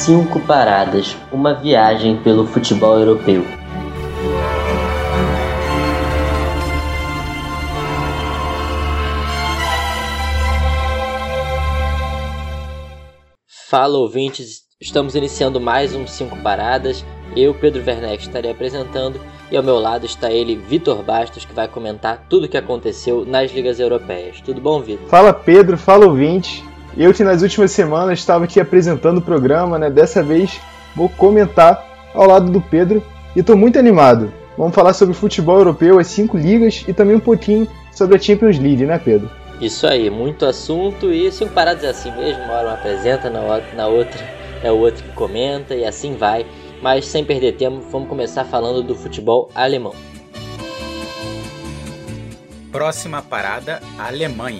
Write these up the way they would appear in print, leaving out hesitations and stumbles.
5 paradas, uma viagem pelo futebol europeu. Fala, ouvintes, estamos iniciando mais um 5 paradas. Eu, Pedro Werneck, estarei apresentando e ao meu lado está ele, Vitor Bastos, que vai comentar tudo o que aconteceu nas ligas europeias. Tudo bom, Vitor? Fala, Pedro, fala, ouvinte. Eu que nas últimas semanas estava aqui apresentando o programa, né? Dessa vez vou comentar ao lado do Pedro e estou muito animado. Vamos falar sobre futebol europeu, as 5 ligas e também um pouquinho sobre a Champions League, né, Pedro? Isso aí, muito assunto e 5 paradas é assim mesmo, uma hora um apresenta, na outra é o outro que comenta e assim vai. Mas sem perder tempo, vamos começar falando do futebol alemão. Próxima parada, Alemanha.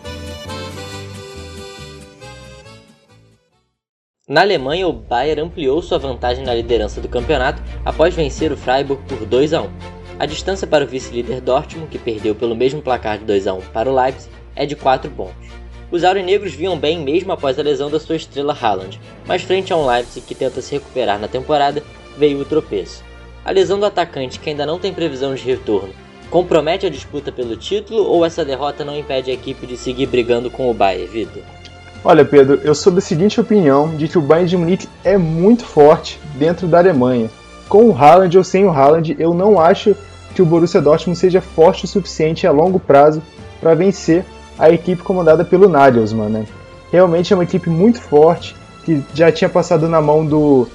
Na Alemanha, o Bayern ampliou sua vantagem na liderança do campeonato após vencer o Freiburg por 2-1. A distância para o vice-líder Dortmund, que perdeu pelo mesmo placar de 2-1 para o Leipzig, é de 4 pontos. Os aurinegros vinham bem mesmo após a lesão da sua estrela Haaland, mas frente a um Leipzig que tenta se recuperar na temporada, veio o tropeço. A lesão do atacante, que ainda não tem previsão de retorno, compromete a disputa pelo título ou essa derrota não impede a equipe de seguir brigando com o Bayern, Vitor? Olha, Pedro, eu sou da seguinte opinião, de que o Bayern de Munique é muito forte dentro da Alemanha. Com o Haaland ou sem o Haaland, eu não acho que o Borussia Dortmund seja forte o suficiente a longo prazo para vencer a equipe comandada pelo Nagelsmann, né? Realmente é uma equipe muito forte, que já tinha passado na mão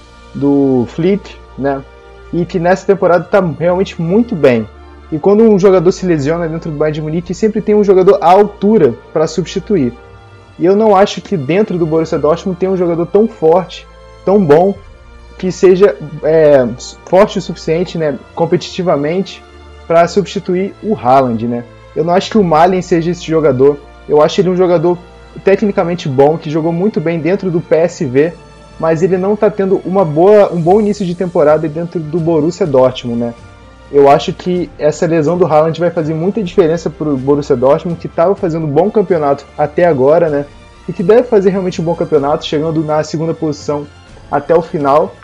do Flick, né? E que nessa temporada está realmente muito bem. E quando um jogador se lesiona dentro do Bayern de Munique, sempre tem um jogador à altura para substituir. E eu não acho que dentro do Borussia Dortmund tem um jogador tão forte, tão bom, que seja forte o suficiente, né, competitivamente, para substituir o Haaland, né? Eu não acho que o Malen seja esse jogador. Eu acho ele um jogador tecnicamente bom, que jogou muito bem dentro do PSV, mas ele não está tendo um bom início de temporada dentro do Borussia Dortmund, né? Eu acho que essa lesão do Haaland vai fazer muita diferença para o Borussia Dortmund, que estava fazendo um bom campeonato até agora, né? E que deve fazer realmente um bom campeonato, chegando na segunda posição até o final,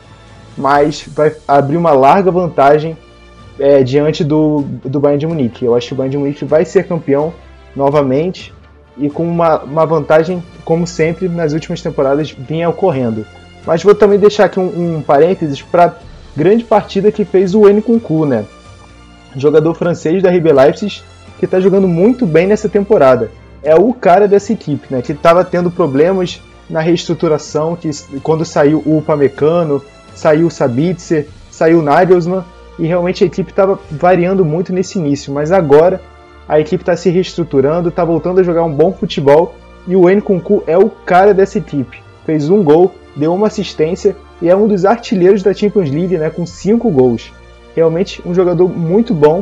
mas vai abrir uma larga vantagem diante do Bayern de Munique. Eu acho que o Bayern de Munique vai ser campeão novamente e com uma vantagem, como sempre, nas últimas temporadas vinha ocorrendo. Mas vou também deixar aqui um parênteses para a grande partida que fez o Nkunku, né? Jogador francês da RB Leipzig, que está jogando muito bem nessa temporada. É o cara dessa equipe, né? Que estava tendo problemas na reestruturação, que quando saiu o Upamecano, saiu o Sabitzer, saiu o Nagelsmann, e realmente a equipe estava variando muito nesse início, mas agora a equipe está se reestruturando, está voltando a jogar um bom futebol, e o Nkunku é o cara dessa equipe. Fez um gol, deu uma assistência, e é um dos artilheiros da Champions League, né, com 5 gols. Realmente um jogador muito bom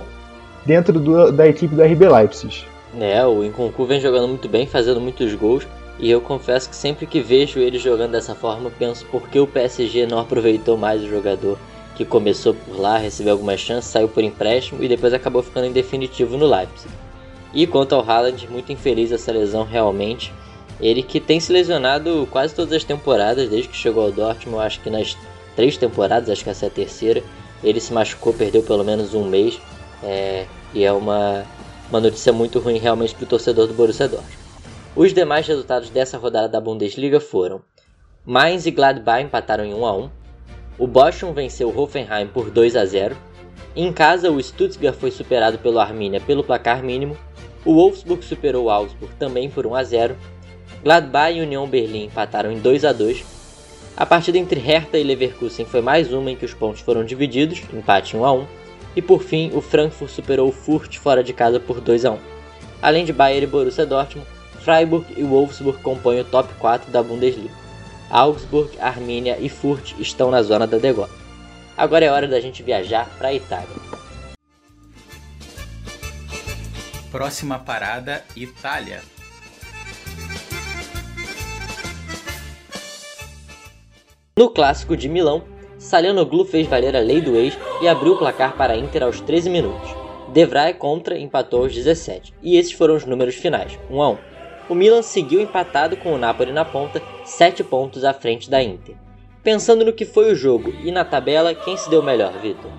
dentro da equipe do RB Leipzig. O Nkunku vem jogando muito bem, fazendo muitos gols, e eu confesso que sempre que vejo ele jogando dessa forma, penso por que o PSG não aproveitou mais o jogador que começou por lá, recebeu algumas chances, saiu por empréstimo e depois acabou ficando em definitivo no Leipzig. E quanto ao Haaland, muito infeliz essa lesão realmente. Ele que tem se lesionado quase todas as temporadas, desde que chegou ao Dortmund, acho que nas 3 temporadas, acho que essa é a terceira, ele se machucou, perdeu pelo menos um mês, e é uma notícia muito ruim realmente para o torcedor do Borussia Dortmund. Os demais resultados dessa rodada da Bundesliga foram: Mainz e Gladbach empataram em 1-1, o Bochum venceu o Hoffenheim por 2-0, em casa o Stuttgart foi superado pelo Arminia pelo placar mínimo, o Wolfsburg superou o Augsburg também por 1-0, Gladbach e Union Berlim empataram em 2-2, a partida entre Hertha e Leverkusen foi mais uma em que os pontos foram divididos, empate 1-1, e por fim o Frankfurt superou o Furt fora de casa por 2-1. Além de Bayern e Borussia Dortmund, Freiburg e Wolfsburg compõem o top 4 da Bundesliga. Augsburg, Arminia e Furt estão na zona da degola. Agora é hora da gente viajar para a Itália. Próxima parada, Itália. No clássico de Milão, Çalhanoğlu fez valer a lei do ex e abriu o placar para a Inter aos 13 minutos. De Vrij contra empatou aos 17, e esses foram os números finais, 1-1. O Milan seguiu empatado com o Napoli na ponta, 7 pontos à frente da Inter. Pensando no que foi o jogo e na tabela, quem se deu melhor, Vitor?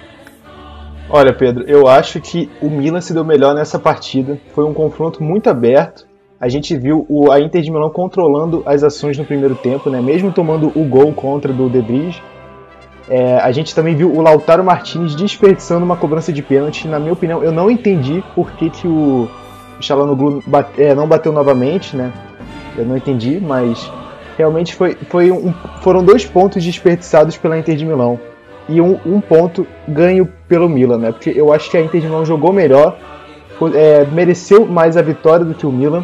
Olha, Pedro, eu acho que o Milan se deu melhor nessa partida. Foi um confronto muito aberto. A gente viu a Inter de Milão controlando as ações no primeiro tempo, né? Mesmo tomando o gol contra do De Vrij. A gente também viu o Lautaro Martinez desperdiçando uma cobrança de pênalti. Na minha opinião, eu não entendi por que o Çalhanoğlu não bateu novamente, né? Eu não entendi, mas realmente foram 2 pontos desperdiçados pela Inter de Milão e um ponto ganho pelo Milan, né? Porque eu acho que a Inter de Milão jogou melhor, mereceu mais a vitória do que o Milan.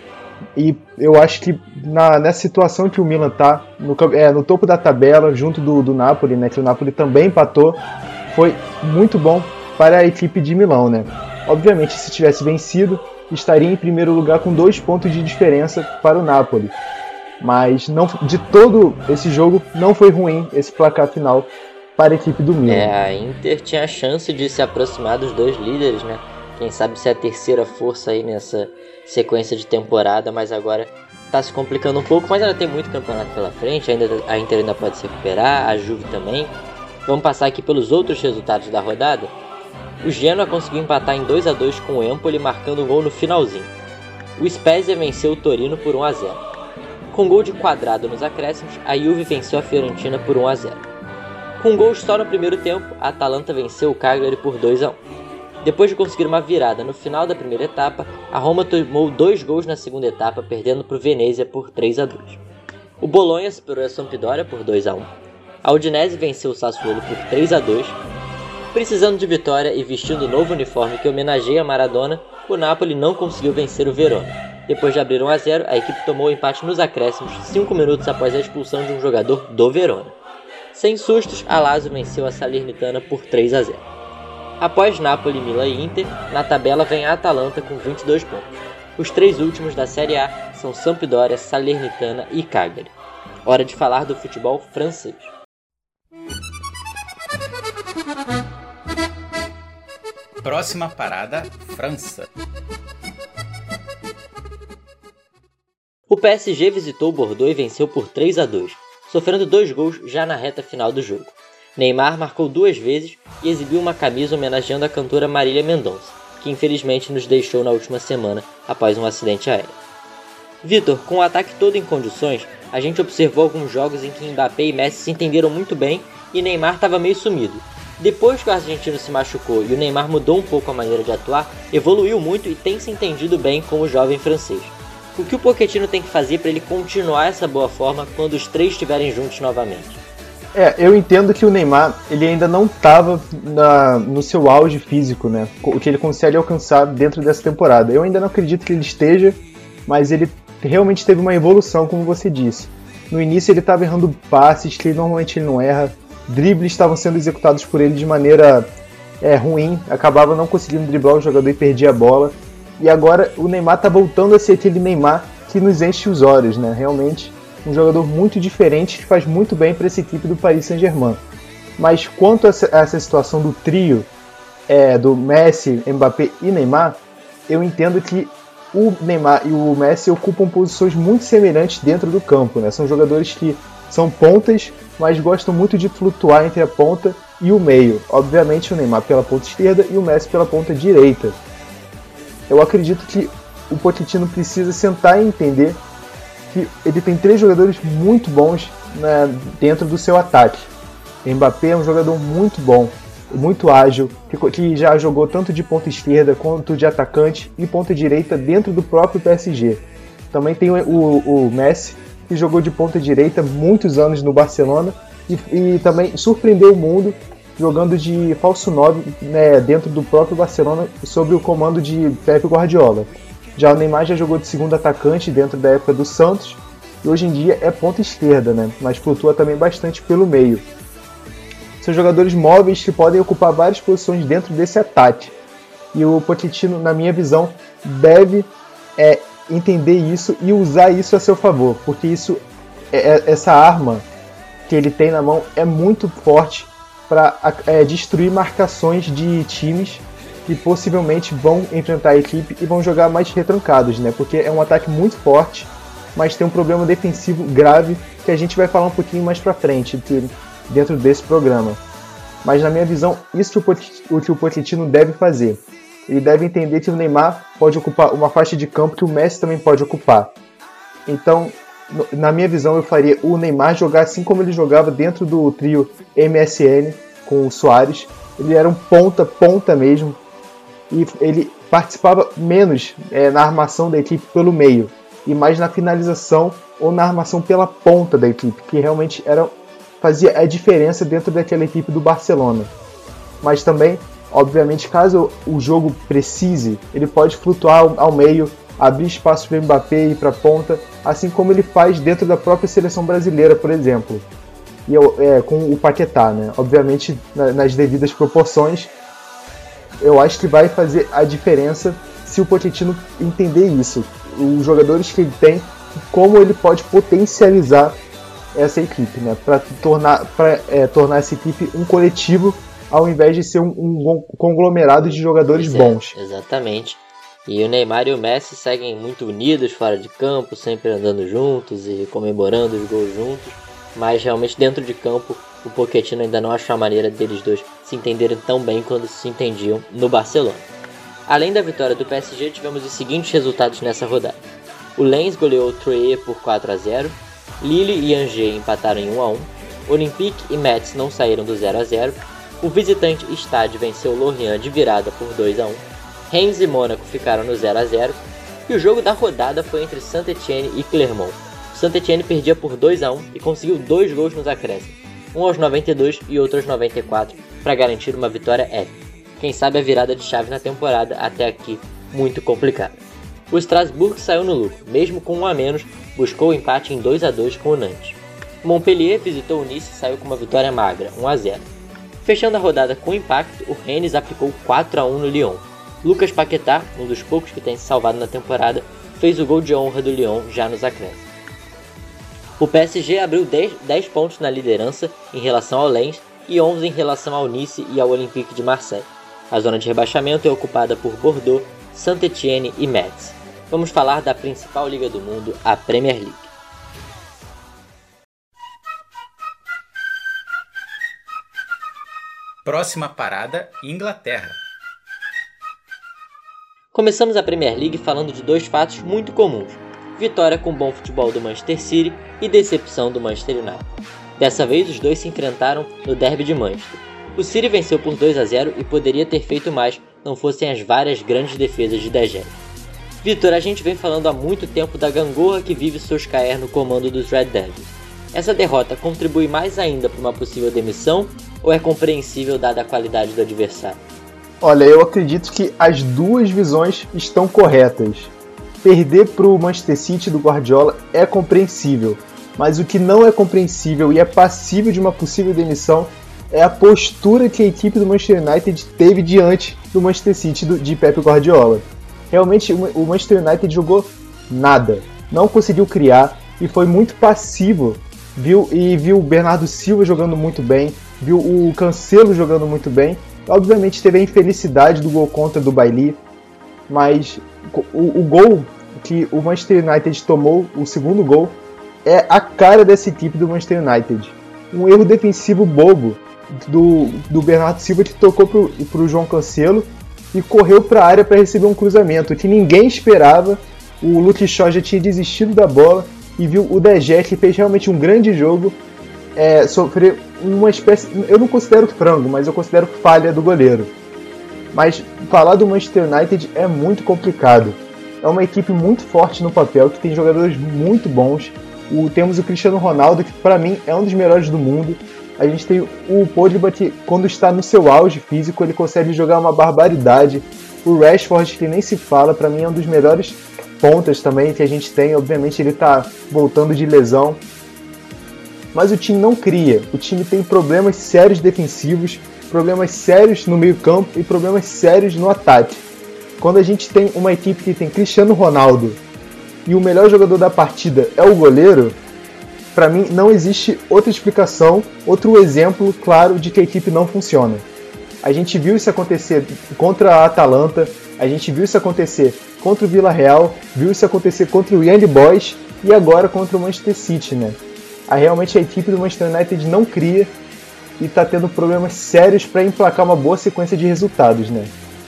E eu acho que nessa situação que o Milan está no topo da tabela, junto do Napoli, né, que o Napoli também empatou, foi muito bom para a equipe de Milão, né? Obviamente, se tivesse vencido, estaria em primeiro lugar com 2 pontos de diferença para o Napoli. Mas de todo esse jogo, não foi ruim esse placar final para a equipe do Milan. A Inter tinha a chance de se aproximar dos 2 líderes, né? Quem sabe ser a terceira força aí nessa sequência de temporada, mas agora está se complicando um pouco, mas ainda tem muito campeonato pela frente, a Inter ainda pode se recuperar, a Juve também. Vamos passar aqui pelos outros resultados da rodada. O Genoa conseguiu empatar em 2-2 com o Empoli, marcando um gol no finalzinho. O Spezia venceu o Torino por 1-0. Com gol de Quadrado nos acréscimos, a Juve venceu a Fiorentina por 1-0. Com gols só no primeiro tempo, a Atalanta venceu o Cagliari por 2-1. Depois de conseguir uma virada no final da primeira etapa, a Roma tomou 2 gols na segunda etapa, perdendo para o Venezia por 3-2. O Bolonha superou a Sampdoria por 2-1. A Udinese venceu o Sassuolo por 3-2. Precisando de vitória e vestindo o novo uniforme que homenageia Maradona, o Napoli não conseguiu vencer o Verona. Depois de abrir 1-0, a equipe tomou o empate nos acréscimos 5 minutos após a expulsão de um jogador do Verona. Sem sustos, a Lazio venceu a Salernitana por 3-0. Após Napoli, Milan e Inter, na tabela vem a Atalanta com 22 pontos. Os 3 últimos da Série A são Sampdoria, Salernitana e Cagliari. Hora de falar do futebol francês. Próxima parada, França. O PSG visitou o Bordeaux e venceu por 3-2, sofrendo 2 gols já na reta final do jogo. Neymar marcou 2 vezes e exibiu uma camisa homenageando a cantora Marília Mendonça, que infelizmente nos deixou na última semana após um acidente aéreo. Vitor, com o ataque todo em condições, a gente observou alguns jogos em que Mbappé e Messi se entenderam muito bem e Neymar estava meio sumido. Depois que o argentino se machucou e o Neymar mudou um pouco a maneira de atuar, evoluiu muito e tem se entendido bem com o jovem francês. O que o Pochettino tem que fazer para ele continuar essa boa forma quando os 3 estiverem juntos novamente? Eu entendo que o Neymar ele ainda não estava no seu auge físico, né? O que ele consegue alcançar dentro dessa temporada. Eu ainda não acredito que ele esteja, mas ele realmente teve uma evolução, como você disse. No início ele estava errando passes, que normalmente ele não erra. Dribles estavam sendo executados por ele de maneira ruim, acabava não conseguindo driblar o jogador e perdia a bola. E agora o Neymar está voltando a ser aquele Neymar que nos enche os olhos, né? Realmente um jogador muito diferente que faz muito bem para essa equipe do Paris Saint-Germain. Mas quanto a essa situação do trio do Messi, Mbappé e Neymar, eu entendo que o Neymar e o Messi ocupam posições muito semelhantes dentro do campo, né? São jogadores que são pontas, mas gostam muito de flutuar entre a ponta e o meio. Obviamente o Neymar pela ponta esquerda e o Messi pela ponta direita. Eu acredito que o Pochettino precisa sentar e entender que ele tem 3 jogadores muito bons, né, dentro do seu ataque. Mbappé é um jogador muito bom, muito ágil, que já jogou tanto de ponta esquerda quanto de atacante e ponta direita dentro do próprio PSG. Também tem o Messi, que jogou de ponta direita muitos anos no Barcelona e também surpreendeu o mundo jogando de falso 9, né, dentro do próprio Barcelona sob o comando de Pep Guardiola. Já o Neymar já jogou de segundo atacante dentro da época do Santos e hoje em dia é ponta esquerda, né, mas flutua também bastante pelo meio. São jogadores móveis que podem ocupar várias posições dentro desse ataque. E o Pochettino, na minha visão, deve entender isso e usar isso a seu favor, porque essa arma que ele tem na mão é muito forte para destruir marcações de times que possivelmente vão enfrentar a equipe e vão jogar mais retrancados, né? Porque é um ataque muito forte mas tem um problema defensivo grave que a gente vai falar um pouquinho mais pra frente dentro desse programa. Mas na minha visão, isso que o Pochettino deve fazer. Ele deve entender que o Neymar pode ocupar uma faixa de campo que o Messi também pode ocupar. Então, na minha visão, eu faria o Neymar jogar assim como ele jogava dentro do trio MSN com o Suárez. Ele era um ponta mesmo, e ele participava menos na armação da equipe pelo meio, e mais na finalização ou na armação pela ponta da equipe, que realmente fazia a diferença dentro daquela equipe do Barcelona. Mas também, obviamente, caso o jogo precise, ele pode flutuar ao meio, abrir espaço para o Mbappé e para a ponta, assim como ele faz dentro da própria seleção brasileira, por exemplo, com o Paquetá, né? Obviamente nas devidas proporções. Eu acho que vai fazer a diferença se o Pochettino entender isso, os jogadores que ele tem, como ele pode potencializar essa equipe, né? Para tornar essa equipe um coletivo, ao invés de ser um conglomerado de jogadores bons. Exatamente. E o Neymar e o Messi seguem muito unidos fora de campo, sempre andando juntos e comemorando os gols juntos, mas realmente dentro de campo o Pochettino ainda não achou a maneira deles dois se entenderem tão bem quando se entendiam no Barcelona. Além da vitória do PSG, tivemos os seguintes resultados nessa rodada. O Lens goleou o Troyes por 4-0, Lille e Angers empataram em 1-1, Olympique e Metz não saíram do 0-0, o visitante Stade venceu o Lorient de virada por 2-1, Reims e Mônaco ficaram no 0-0, e o jogo da rodada foi entre Saint-Étienne e Clermont. O Saint-Étienne perdia por 2-1 e conseguiu 2 gols nos acréscimos, um aos 92 e outro aos 94, para garantir uma vitória épica. Quem sabe a virada de chave na temporada, até aqui muito complicada. O Strasbourg saiu no lucro, mesmo com 1 a menos, buscou o empate em 2-2 com o Nantes. Montpellier visitou o Nice e saiu com uma vitória magra, 1-0. Fechando a rodada com impacto, o Rennes aplicou 4-1 no Lyon. Lucas Paquetá, um dos poucos que tem se salvado na temporada, fez o gol de honra do Lyon já nos acréscimos. O PSG abriu 10 pontos na liderança em relação ao Lens e 11 em relação ao Nice e ao Olympique de Marseille. A zona de rebaixamento é ocupada por Bordeaux, Saint-Étienne e Metz. Vamos falar da principal liga do mundo, a Premier League. Próxima parada, Inglaterra. Começamos a Premier League falando de 2 fatos muito comuns: vitória com bom futebol do Manchester City e decepção do Manchester United. Dessa vez os dois se enfrentaram no derby de Manchester. O City venceu por 2-0 e poderia ter feito mais, não fossem as várias grandes defesas de De Gea. Vitor, a gente vem falando há muito tempo da gangorra que vive Solskjaer no comando dos Red Devils. Essa derrota contribui mais ainda para uma possível demissão ou é compreensível dada a qualidade do adversário? Olha, eu acredito que as duas visões estão corretas. Perder para o Manchester City do Guardiola é compreensível, mas o que não é compreensível e é passível de uma possível demissão é a postura que a equipe do Manchester United teve diante do Manchester City de Pep Guardiola. Realmente o Manchester United jogou nada, não conseguiu criar e foi muito passivo. Viu o Bernardo Silva jogando muito bem, viu o Cancelo jogando muito bem. Obviamente teve a infelicidade do gol contra do Bailly, mas o gol que o Manchester United tomou, o segundo gol, é a cara dessa equipe do Manchester United. Um erro defensivo bobo do Bernardo Silva, que tocou pro João Cancelo e correu para a área para receber um cruzamento que ninguém esperava. O Luke Shaw já tinha desistido da bola e viu o De Gea, que fez realmente um grande jogo, sofrer uma espécie, eu não considero frango, mas eu considero falha do goleiro. Mas falar do Manchester United é muito complicado. É uma equipe muito forte no papel, que tem jogadores muito bons. Temos o Cristiano Ronaldo, que para mim é um dos melhores do mundo. A gente tem o Pogba, que quando está no seu auge físico, ele consegue jogar uma barbaridade. O Rashford, que nem se fala, para mim é um dos melhores pontas também que a gente tem. Obviamente ele está voltando de lesão. Mas o time não cria. O time tem problemas sérios defensivos, problemas sérios no meio campo e problemas sérios no ataque. Quando a gente tem uma equipe que tem Cristiano Ronaldo e o melhor jogador da partida é o goleiro, para mim não existe outra explicação, outro exemplo claro de que a equipe não funciona. A gente viu isso acontecer contra a Atalanta, a gente viu isso acontecer contra o Villarreal, viu isso acontecer contra o Young Boys e agora contra o Manchester City, né? Realmente a equipe do Manchester United não cria e está tendo problemas sérios para emplacar uma boa sequência de resultados, né?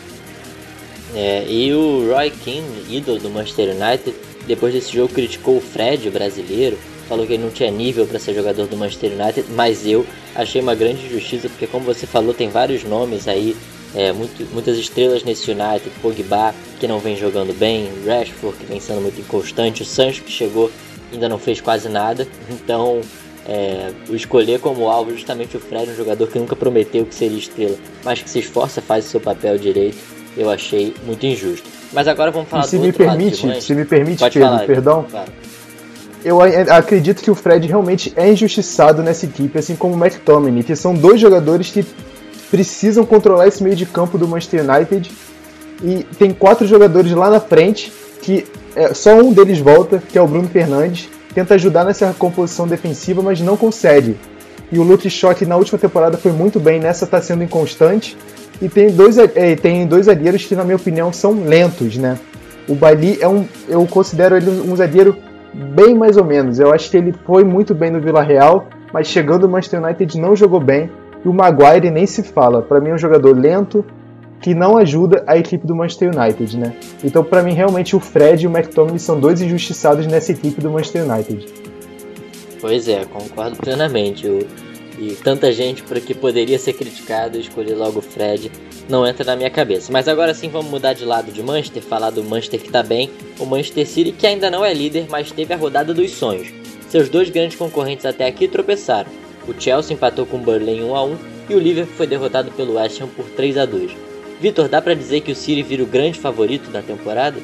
E o Roy Keane, ídolo do Manchester United, depois desse jogo criticou o Fred, o brasileiro, falou que ele não tinha nível para ser jogador do Manchester United, mas eu achei uma grande injustiça, porque como você falou, tem vários nomes aí, muitas estrelas nesse United, Pogba, que não vem jogando bem, Rashford, que vem sendo muito inconstante, o Sancho, que chegou ainda não fez quase nada, então o escolher como alvo justamente o Fred, um jogador que nunca prometeu que seria estrela, mas que se esforça, faz o seu papel direito, eu achei muito injusto. Mas agora vamos falar do outro lado de Manchester. Se me permite, Pode Pedro, falar, perdão. Claro. Eu acredito que o Fred realmente é injustiçado nessa equipe, assim como o McTominay, que são dois jogadores que precisam controlar esse meio de campo do Manchester United, e tem 4 jogadores lá na frente que só um deles volta, que é o Bruno Fernandes, tenta ajudar nessa composição defensiva, mas não consegue. E o Luke Shaw, que na última temporada foi muito bem, nessa está sendo inconstante. E tem dois zagueiros que, na minha opinião, são lentos, né? O Bailly eu considero ele um zagueiro bem mais ou menos. Eu acho que ele foi muito bem no Villarreal, mas chegando no Manchester United não jogou bem. E o Maguire nem se fala. Para mim é um jogador lento que não ajuda a equipe do Manchester United, né? Então, para mim, realmente o Fred e o McTominay são dois injustiçados nessa equipe do Manchester United. Pois é, concordo plenamente. E tanta gente para que poderia ser criticado, escolher logo o Fred, não entra na minha cabeça. Mas agora sim vamos mudar de lado de Manchester, falar do Manchester que está bem, o Manchester City, que ainda não é líder, mas teve a rodada dos sonhos. Seus dois grandes concorrentes até aqui tropeçaram. O Chelsea empatou com o Burnley em 1-1 e o Liverpool foi derrotado pelo West Ham por 3-2. Vitor, dá para dizer que o City vira o grande favorito da temporada?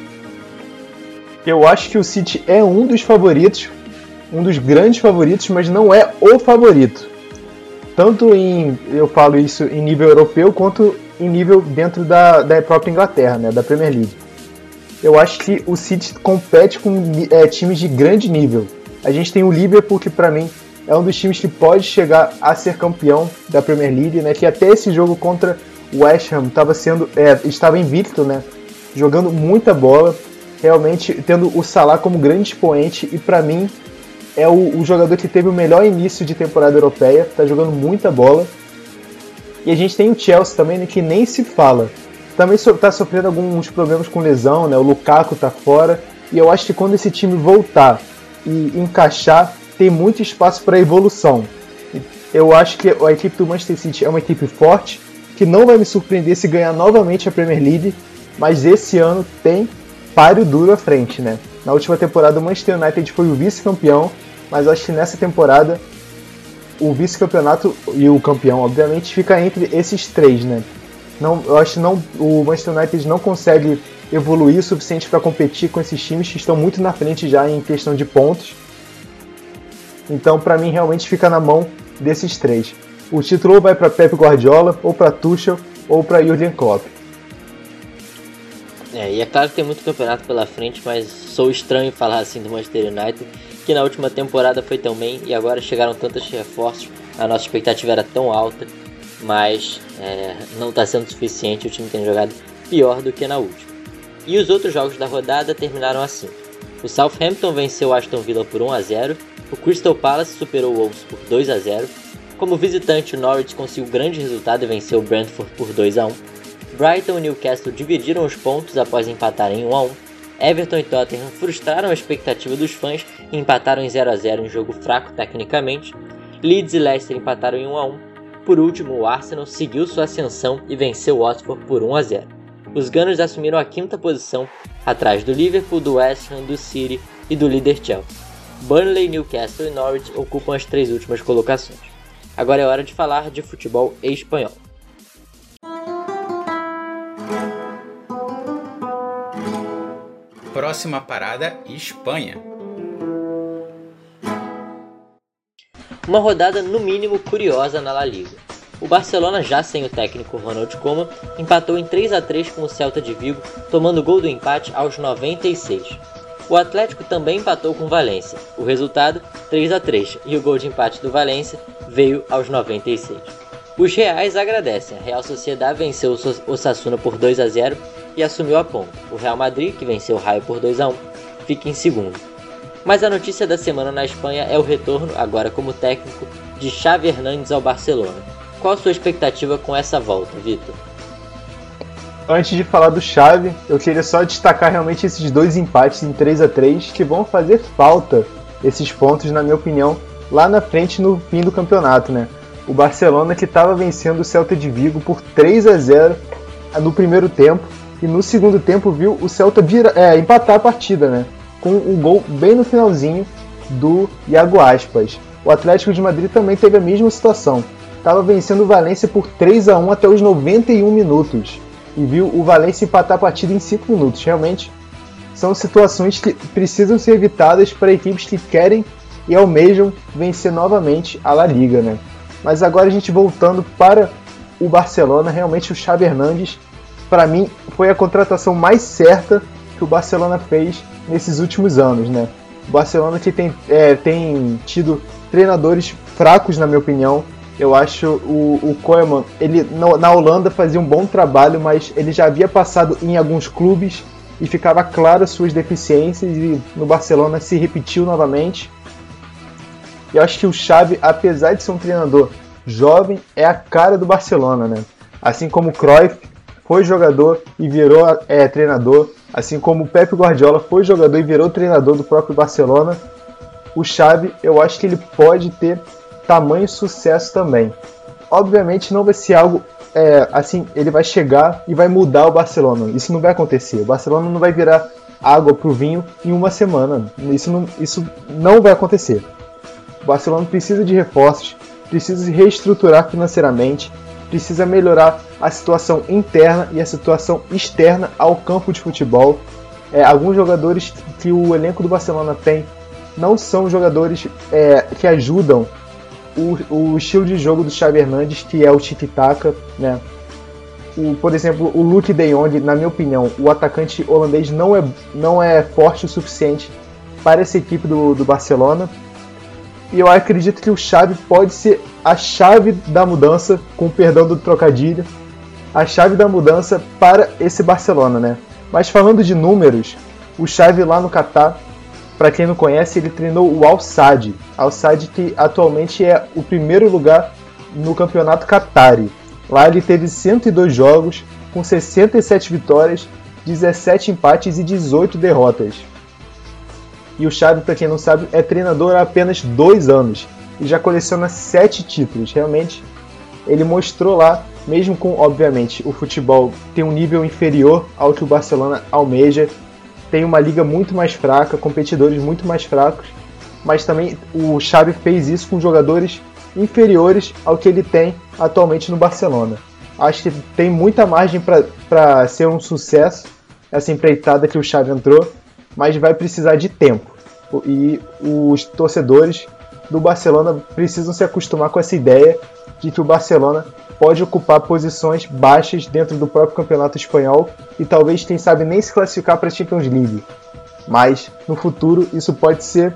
Eu acho que o City é um dos favoritos, um dos grandes favoritos, mas não é o favorito. Tanto eu falo isso em nível europeu, quanto em nível dentro da própria Inglaterra, né, da Premier League. Eu acho que o City compete com times de grande nível. A gente tem o Liverpool, que para mim é um dos times que pode chegar a ser campeão da Premier League, né, que até esse jogo contra o West Ham estava invicto, né, jogando muita bola, realmente tendo o Salah como grande expoente, e para mim é o jogador que teve o melhor início de temporada europeia, tá jogando muita bola. E a gente tem o Chelsea também, né, que nem se fala. Também tá sofrendo alguns problemas com lesão, né, o Lukaku tá fora, e eu acho que quando esse time voltar e encaixar, tem muito espaço para evolução. Eu acho que a equipe do Manchester City é uma equipe forte, que não vai me surpreender se ganhar novamente a Premier League, mas esse ano tem páreo duro à frente, né? Na última temporada o Manchester United foi o vice-campeão, mas eu acho que nessa temporada o vice-campeonato e o campeão, obviamente, fica entre esses três, né? Eu acho que o Manchester United não consegue evoluir o suficiente para competir com esses times que estão muito na frente já em questão de pontos. Então, para mim, realmente fica na mão desses três. O título ou vai para Pep Guardiola, ou para Tuchel, ou para Jürgen Klopp. E é claro que tem muito campeonato pela frente, mas sou estranho falar assim do Manchester United, que na última temporada foi tão bem e agora chegaram tantos reforços, a nossa expectativa era tão alta, mas não está sendo suficiente, o time tem jogado pior do que na última. E os outros jogos da rodada terminaram assim. O Southampton venceu o Aston Villa por 1-0, o Crystal Palace superou o Wolves por 2-0, como visitante o Norwich conseguiu grande resultado e venceu o Brentford por 2-1, Brighton e Newcastle dividiram os pontos após empatarem em 1-1, Everton e Tottenham frustraram a expectativa dos fãs e empataram em 0-0 em jogo fraco tecnicamente, Leeds e Leicester empataram em 1-1, por último o Arsenal seguiu sua ascensão e venceu o Watford por 1-0. Os Gunners assumiram a 5ª posição, atrás do Liverpool, do West Ham, do City e do líder Chelsea. Burnley, Newcastle e Norwich ocupam as 3 últimas colocações. Agora é hora de falar de futebol espanhol. Próxima parada, Espanha. Uma rodada no mínimo curiosa na La Liga. O Barcelona, já sem o técnico Ronald Koeman, empatou em 3-3 com o Celta de Vigo, tomando gol do empate aos 96. O Atlético também empatou com o Valência, o resultado 3-3, e o gol de empate do Valência veio aos 96. Os reais agradecem, a Real Sociedad venceu o Osasuna por 2-0 e assumiu a ponta. O Real Madrid, que venceu o Raio por 2-1, fica em segundo. Mas a notícia da semana na Espanha é o retorno, agora como técnico, de Xavi Hernández ao Barcelona. Qual a sua expectativa com essa volta, Vitor? Antes de falar do Xavi, eu queria só destacar realmente esses 2 empates em 3-3 que vão fazer falta, esses pontos, na minha opinião, lá na frente no fim do campeonato, né? O Barcelona que estava vencendo o Celta de Vigo por 3-0 no primeiro tempo e no segundo tempo viu o Celta empatar a partida, né? Com um gol bem no finalzinho do Iago Aspas. O Atlético de Madrid também teve a mesma situação. Estava vencendo o Valência por 3-1 até os 91 minutos. E viu o Valência empatar a partida em 5 minutos. Realmente, são situações que precisam ser evitadas para equipes que querem e almejam vencer novamente a La Liga, né? Mas agora a gente voltando para o Barcelona, realmente o Xavi Hernández, para mim, foi a contratação mais certa que o Barcelona fez nesses últimos anos, né? O Barcelona que tem tido treinadores fracos, na minha opinião. Eu acho o Koeman, ele na Holanda fazia um bom trabalho, mas ele já havia passado em alguns clubes e ficava claro as suas deficiências e no Barcelona se repetiu novamente. E eu acho que o Xavi, apesar de ser um treinador jovem, é a cara do Barcelona, né? Assim como o Cruyff foi jogador e virou treinador, assim como o Pep Guardiola foi jogador e virou treinador do próprio Barcelona, o Xavi, eu acho que ele pode ter tamanho sucesso também. Obviamente não vai ser algo assim, ele vai chegar e vai mudar o Barcelona. Isso não vai acontecer. O Barcelona não vai virar água pro vinho em uma semana. Isso não vai acontecer. O Barcelona precisa de reforços, precisa se reestruturar financeiramente, precisa melhorar a situação interna e a situação externa ao campo de futebol. Alguns jogadores que o elenco do Barcelona tem não são jogadores que ajudam o estilo de jogo do Xavi Hernández, que é o tiki-taka, né? Por exemplo, o Luuk de Jong, na minha opinião, o atacante holandês não é forte o suficiente para essa equipe do Barcelona. E eu acredito que o Xavi pode ser a chave da mudança, com o perdão do trocadilho, a chave da mudança para esse Barcelona, né? Mas falando de números, o Xavi lá no Catar, para quem não conhece, ele treinou o Al-Sadd. Al-Sadd que atualmente é o primeiro lugar no campeonato Qatari. Lá ele teve 102 jogos, com 67 vitórias, 17 empates e 18 derrotas. E o Xavi, para quem não sabe, é treinador há apenas 2 anos e já coleciona 7 títulos. Realmente, ele mostrou lá, mesmo com, obviamente, o futebol tem um nível inferior ao que o Barcelona almeja, tem uma liga muito mais fraca, competidores muito mais fracos, mas também o Xavi fez isso com jogadores inferiores ao que ele tem atualmente no Barcelona. Acho que tem muita margem para ser um sucesso essa empreitada que o Xavi entrou, mas vai precisar de tempo. E os torcedores do Barcelona precisam se acostumar com essa ideia de que o Barcelona pode ocupar posições baixas dentro do próprio campeonato espanhol e talvez, quem sabe, nem se classificar para a Champions League. Mas, no futuro, isso pode ser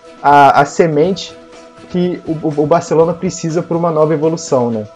a semente que o Barcelona precisa para uma nova evolução, né?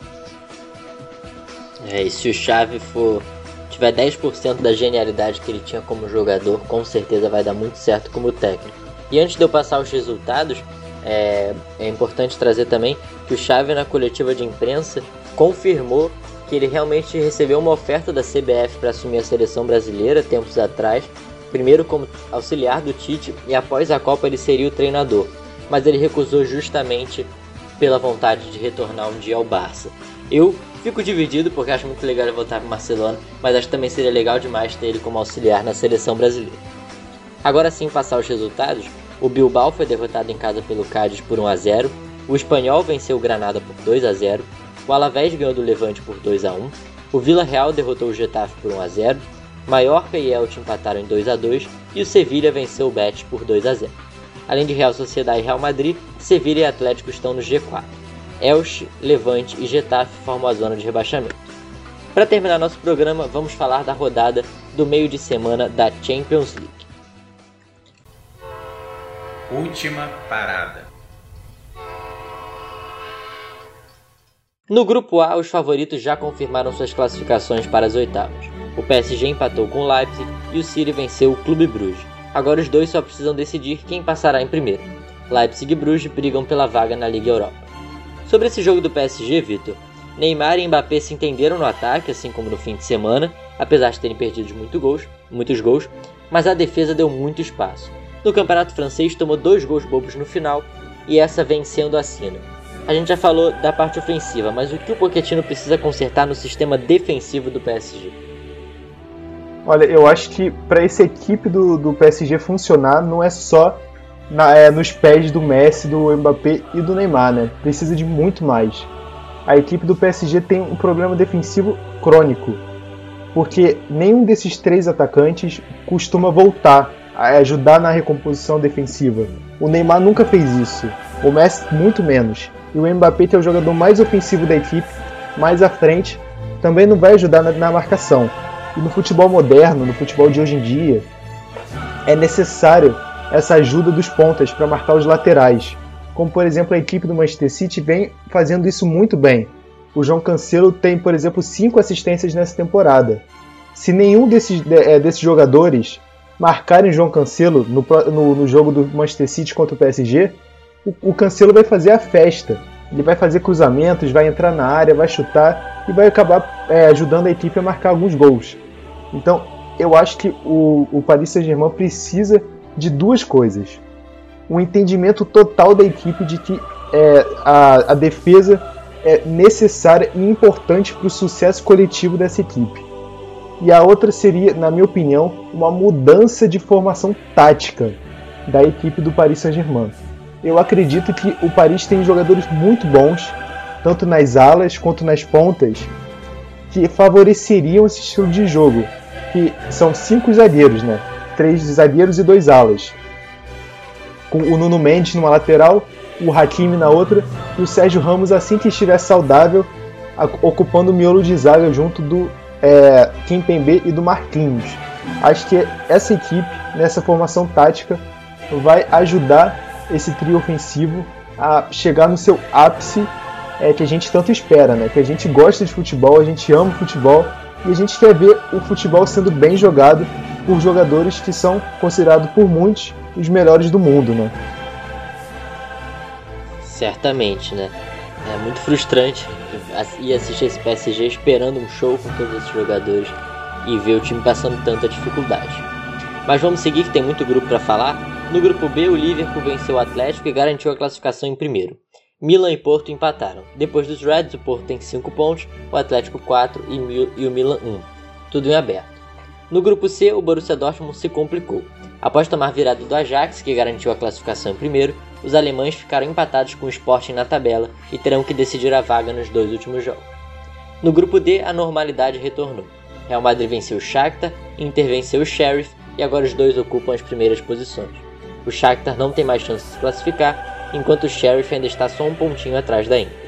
E se o Xavi tiver 10% da genialidade que ele tinha como jogador, com certeza vai dar muito certo como técnico. E antes de eu passar os resultados, é importante trazer também que o Xavi, na coletiva de imprensa, confirmou que ele realmente recebeu uma oferta da CBF para assumir a seleção brasileira tempos atrás, primeiro como auxiliar do Tite e após a Copa ele seria o treinador, mas ele recusou justamente pela vontade de retornar um dia ao Barça. Eu fico dividido porque acho muito legal ele voltar para o Barcelona, mas acho que também seria legal demais ter ele como auxiliar na seleção brasileira. Agora sim, passar os resultados. O Bilbao foi derrotado em casa pelo Cádiz por 1-0, o Espanhol venceu o Granada por 2-0, o Alavés ganhou do Levante por 2-1, o Villarreal derrotou o Getafe por 1-0, Mallorca e Elche empataram em 2-2 e o Sevilha venceu o Betis por 2-0. Além de Real Sociedade e Real Madrid, Sevilha e Atlético estão no G4. Elche, Levante e Getafe formam a zona de rebaixamento. Para terminar nosso programa, vamos falar da rodada do meio de semana da Champions League. Última parada. No grupo A, os favoritos já confirmaram suas classificações para as oitavas. O PSG empatou com o Leipzig e o City venceu o Clube Bruges. Agora os dois só precisam decidir quem passará em primeiro. Leipzig e Bruges brigam pela vaga na Liga Europa. Sobre esse jogo do PSG, Vitor, Neymar e Mbappé se entenderam no ataque, assim como no fim de semana, apesar de terem perdido muitos gols, mas a defesa deu muito espaço. No campeonato francês tomou 2 gols bobos no final e essa vem sendo a sina. A gente já falou da parte ofensiva, mas o que o Pochettino precisa consertar no sistema defensivo do PSG? Olha, eu acho que para essa equipe do PSG funcionar não é só nos pés do Messi, do Mbappé e do Neymar, né? Precisa de muito mais. A equipe do PSG tem um problema defensivo crônico, porque nenhum desses 3 atacantes costuma voltar a ajudar na recomposição defensiva. O Neymar nunca fez isso, o Messi muito menos. E o Mbappé, que é o jogador mais ofensivo da equipe, mais à frente, também não vai ajudar na marcação. E no futebol moderno, no futebol de hoje em dia, é necessário essa ajuda dos pontas para marcar os laterais. Como, por exemplo, a equipe do Manchester City vem fazendo isso muito bem. O João Cancelo tem, por exemplo, 5 assistências nessa temporada. Se nenhum desses jogadores marcarem João Cancelo no jogo do Manchester City contra o PSG, o Cancelo vai fazer a festa. Ele vai fazer cruzamentos, vai entrar na área, vai chutar e vai acabar ajudando a equipe a marcar alguns gols. Então, eu acho que o Paris Saint-Germain precisa de 2 coisas. Um entendimento total da equipe de que a defesa é necessária e importante para o sucesso coletivo dessa equipe. E a outra seria, na minha opinião, uma mudança de formação tática da equipe do Paris Saint-Germain. Eu acredito que o Paris tem jogadores muito bons, tanto nas alas quanto nas pontas, que favoreceriam esse estilo de jogo, que são 5 zagueiros, né? 3 zagueiros e 2 alas. Com o Nuno Mendes numa lateral, o Hakimi na outra, e o Sérgio Ramos, assim que estiver saudável, ocupando o miolo de zaga junto do Kimpembe e do Marquinhos. Acho que essa equipe, nessa formação tática, vai ajudar esse trio ofensivo a chegar no seu ápice que a gente tanto espera, né? Que a gente gosta de futebol, a gente ama futebol e a gente quer ver o futebol sendo bem jogado por jogadores que são considerados por muitos os melhores do mundo, né? Certamente, né? É muito frustrante ir assistir esse PSG esperando um show com todos esses jogadores e ver o time passando tanta dificuldade. Mas vamos seguir, que tem muito grupo para falar. No grupo B, o Liverpool venceu o Atlético e garantiu a classificação em primeiro. Milan e Porto empataram. Depois dos Reds, o Porto tem 5 pontos, o Atlético 4 e o Milan 1. Tudo em aberto. No grupo C, o Borussia Dortmund se complicou. Após tomar virada do Ajax, que garantiu a classificação em primeiro, os alemães ficaram empatados com o Sporting na tabela e terão que decidir a vaga nos 2 últimos jogos. No grupo D, a normalidade retornou. Real Madrid venceu o Shakhtar, Inter venceu o Sheriff e agora os dois ocupam as primeiras posições. O Shakhtar não tem mais chance de se classificar, enquanto o Sheriff ainda está só um pontinho atrás da Inter.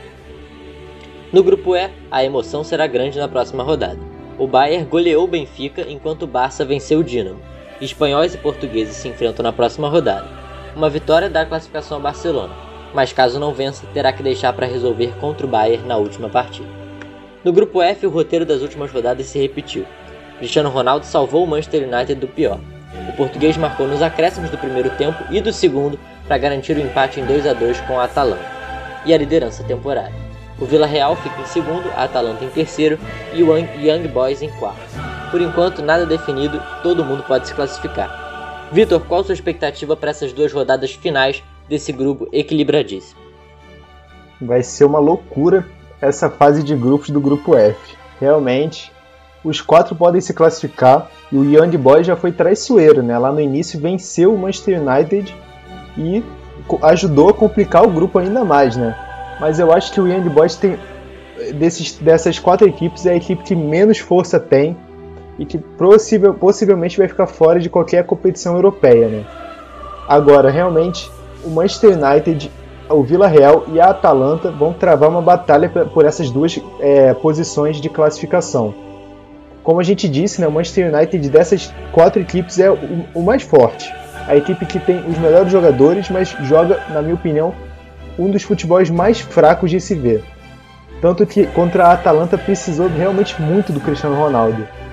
No grupo E, a emoção será grande na próxima rodada. O Bayern goleou o Benfica enquanto o Barça venceu o Dinamo. Espanhóis e portugueses se enfrentam na próxima rodada. Uma vitória dá a classificação ao Barcelona, mas caso não vença, terá que deixar para resolver contra o Bayern na última partida. No grupo F, o roteiro das últimas rodadas se repetiu. Cristiano Ronaldo salvou o Manchester United do pior. O português marcou nos acréscimos do primeiro tempo e do segundo para garantir o empate em 2-2 com a Atalanta e a liderança temporária. O Villarreal fica em segundo, a Atalanta em terceiro e o Young Boys em quarto. Por enquanto, nada definido, todo mundo pode se classificar. Vitor, qual a sua expectativa para essas 2 rodadas finais desse grupo equilibradíssimo? Vai ser uma loucura essa fase de grupos do grupo F. Realmente, os 4 podem se classificar e o Young Boys já foi traiçoeiro, né? Lá no início venceu o Manchester United e ajudou a complicar o grupo ainda mais, né? Mas eu acho que o Young Boys tem, dessas 4 equipes, é a equipe que menos força tem e que possivelmente vai ficar fora de qualquer competição europeia, né? Agora, realmente, o Manchester United, o Villarreal e a Atalanta vão travar uma batalha por essas 2 posições de classificação. Como a gente disse, né, o Manchester United dessas 4 equipes é o mais forte. A equipe que tem os melhores jogadores, mas joga, na minha opinião, um dos futebols mais fracos de se ver. Tanto que contra a Atalanta precisou realmente muito do Cristiano Ronaldo.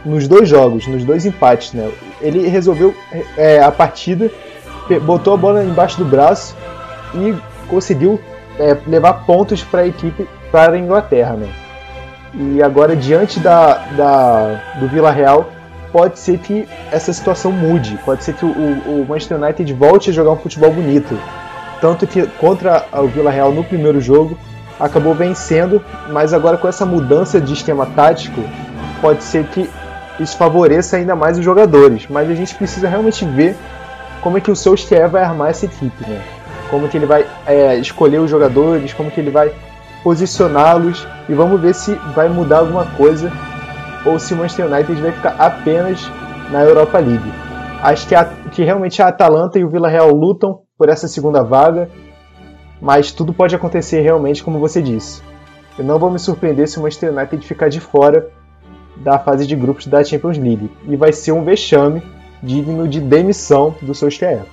nos 2 jogos, nos 2 empates, né? Ele resolveu a partida, botou a bola embaixo do braço e conseguiu levar pontos para a equipe, para a Inglaterra, né? E agora, diante do Villarreal, pode ser que essa situação mude, pode ser que o Manchester United volte a jogar um futebol bonito. Tanto que contra o Villarreal no primeiro jogo acabou vencendo, mas agora com essa mudança de esquema tático, pode ser que isso favoreça ainda mais os jogadores. Mas a gente precisa realmente ver como é que o Solskjaer vai armar essa equipe, né? Como que ele vai escolher os jogadores, como que ele vai posicioná-los, e vamos ver se vai mudar alguma coisa ou se o Manchester United vai ficar apenas na Europa League. Acho que realmente a Atalanta e o Villarreal lutam por essa segunda vaga, mas tudo pode acontecer realmente, como você disse. Eu não vou me surpreender se o Manchester United ficar de fora da fase de grupos da Champions League, e vai ser um vexame digno de demissão do Solskjaer.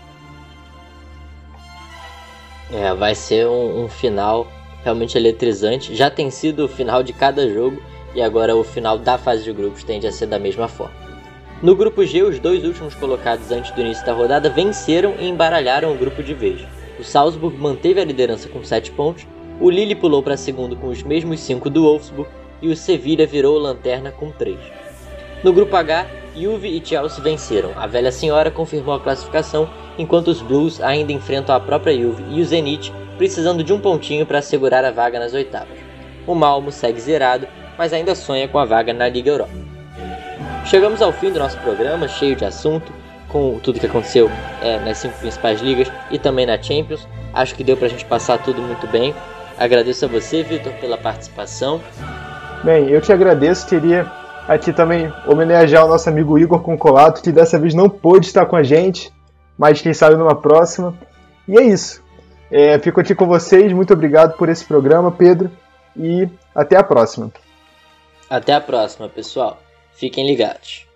Vai ser um final realmente eletrizante. Já tem sido o final de cada jogo, e agora o final da fase de grupos tende a ser da mesma forma. No grupo G, os 2 últimos colocados antes do início da rodada venceram e embaralharam o grupo de vez. O Salzburg manteve a liderança com 7 pontos, o Lille pulou para segundo com os mesmos 5 do Wolfsburg e o Sevilla virou lanterna com 3. No grupo H, Juve e Chelsea venceram. A velha senhora confirmou a classificação, enquanto os Blues ainda enfrentam a própria Juve e o Zenit, precisando de um pontinho para assegurar a vaga nas oitavas. O Malmo segue zerado, mas ainda sonha com a vaga na Liga Europa. Chegamos ao fim do nosso programa, cheio de assunto, com tudo que aconteceu nas 5 principais ligas e também na Champions. Acho que deu pra gente passar tudo muito bem. Agradeço a você, Vitor, pela participação. Bem, eu te agradeço. Queria aqui também homenagear o nosso amigo Igor Concolato, que dessa vez não pôde estar com a gente, mas quem sabe numa próxima. E é isso. Fico aqui com vocês. Muito obrigado por esse programa, Pedro, e até a próxima. Até a próxima, pessoal. Fiquem ligados.